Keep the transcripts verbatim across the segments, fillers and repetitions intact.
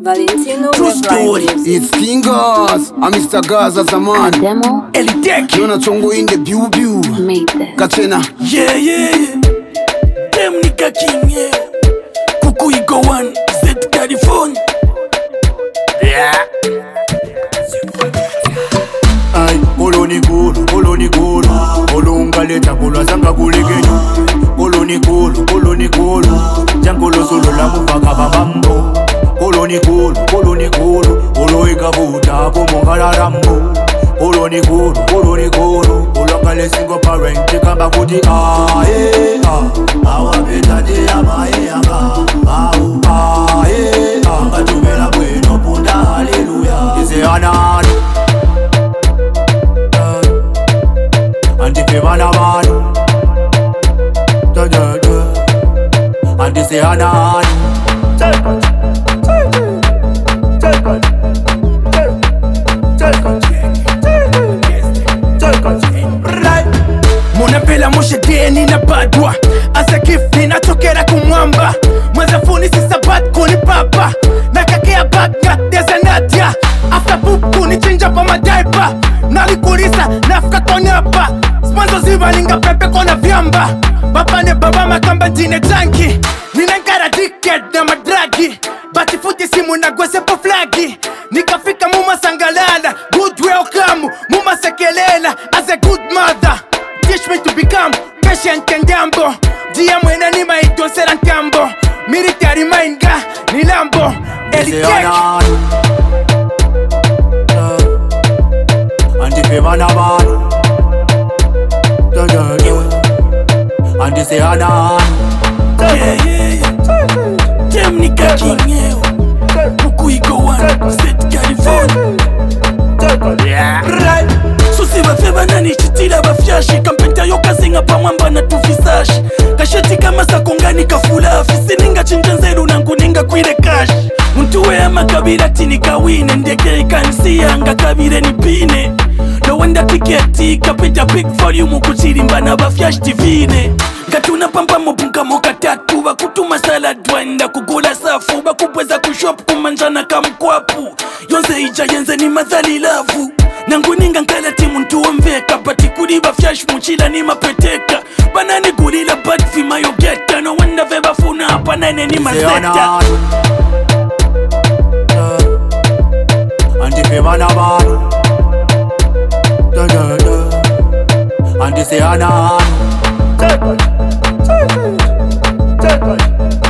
Valentino True story. It's Kingos, I'm Mister Gaza Zaman. Demo Elitech. Yona Chongo in the Bew Bew. made that. Kachena. Yeah, yeah, yeah. Dem nika king, yeah. Kuku Igo one, Z California. Yeah. Ay, koloni kulu, koloni kulu. Kolonga leta kulwa sanga kulegenyo. Koloni kulu, koloni kulu. Jankolo solo la mufaka babambo. Koloni kulu, koloni kulu. Oloika buta kumongala rambo. Koloni kulu, koloni kulu. Kolonga le single parent kamba kuti ah eh ah. Awa beta de ama eh ama. Ah ah eh ah. Atumela bueno punda hallelujah. Ise anani. Anti bana bana, da da da. Anti say anan. Take it, take it, take it, take it, take it. Right. Munapela moshe deni na badwa. Asa gift ninatokera kumwamba. Mwazafuni si sabat kuni papa. Nakakea bagna deza nadia. After poop kuni chinja pa madaipa. Nalikulisa nafka konyapa. Spanzo ziva linga pepe kona vyamba. Papa ne baba makamba jine tanki. Ninankara ticket na madragi. Bati futi simu na gwese po flagi. Nikafika muma sangalala. Good welcome, muma sekelela. As a good mother, teach me to become patient and gambo. Dia mwena ni maito sera nkambo. Military mind ga ni lambo. Elitech. Anti bana bana. Da da da. Anti say anan. Yeah, yeah, yeah. Dem nika king, yeah. Kuku Igo one, Z California. Yeah. Right. So si vafeva nani chitila bafyashi. Kampenta yoka zinga pa mwamba na tufisashi. Kasheti kama sakongani kafula. Fisi ninga chinjanzeru nangu ninga kuile cash. Mtuwe ama kabila tini kawine. Ndeke ikansia anga kabile ni pine. No wonder tiketi kapita big volume kuchiri mbana bafyashi tivine. Katuna pampa mpunga moka tatu. Bakutuma salad wenda kugula safu. Bakubweza kushop kumanjana kamkwapu. Yonze ija yenze ni madhali lavu. Nangu ninga nkala timu ntuwa mveka. Pati kuri bafyashi mchila ni mapeteka. Banani gulila bad fi mayogeta. No wonder veba funa hapa nene ni mazeta. Anti bana bana. Da da da. Anti say anan. Take it, take it, take it,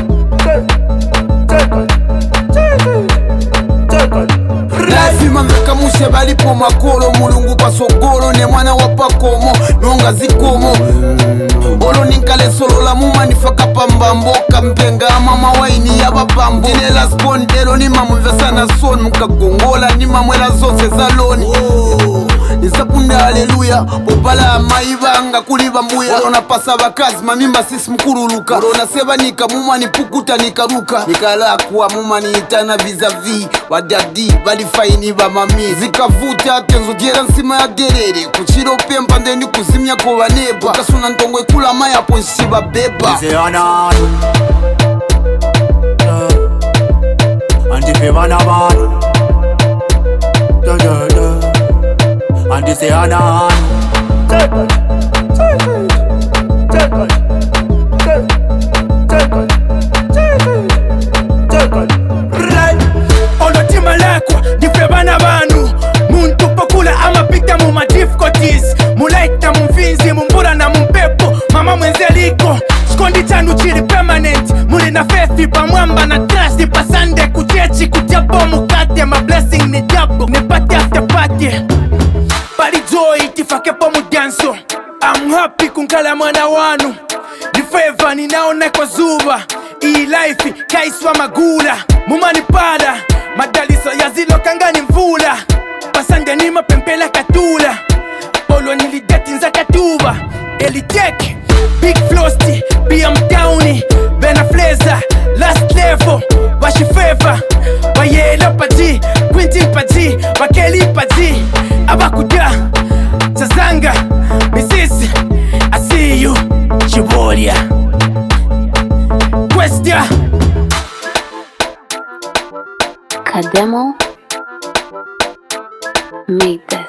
take it, take it, take it. Lazima mveka mushe balipo makolo. Mulungu pasogolo ne mwana wapakomo. Nonga zikomo. Olo ninkale solo la muma nifaka pambambo. Kampenga mama waini ya babambo. Jinela spondelo ni mamu vesana son. Muka gongola ni mamwela zonse zaloni. Nisapunda haleluya. Popala maibanga kuliba mbuya. Olo napasa bakazi mamimba sisi mkuruluka. Olo naseba nika muma nipukuta nikaruka. Nikala kuwa muma ni itana vis-a-vis. Wadadi balifaini ba mami. Zikavuta tenzo diera nsima ya derere. Kuchiro pempa ndeni kuzimia kwa waneba. Kasuna ntongwe kula maya ponsi ba beba. Say anan. Anti bana bana. Da da da. Anti say anan. Take it, take it, take it, take it, take it, take it. Right. Ono tima lakwa nife bana banu. Muntu pokula ama pita mu ma difficulties. Mulaita mumfinzi mumbura na mumpepo. Mama mwenzeliko skondi chanu chili permanent. Muli na fefi pa mwamba na trust. Pa Sunday kuchechi kutiapo mukate. Ma blessing ni jabo ni party after party. Bali joy tifake po mudanso. I'm happy kunkala mwana wanu. Ni favor ninaona kwa zuba. Ii life kaiswa magula. Mumani pada madaliso ya zilo kangani mvula. Pasande ni mapempela katula. Polo nilideti nza katuba. Elitech, Big Flosty, B M Downy, Bena Fleza, Last Level, Washi Favor, Wayela Paji, Quintin Paji, Wakeli Paji, Abakuda, Tazanga, Missis, I see you, Chibolia. Question. Kademo made that.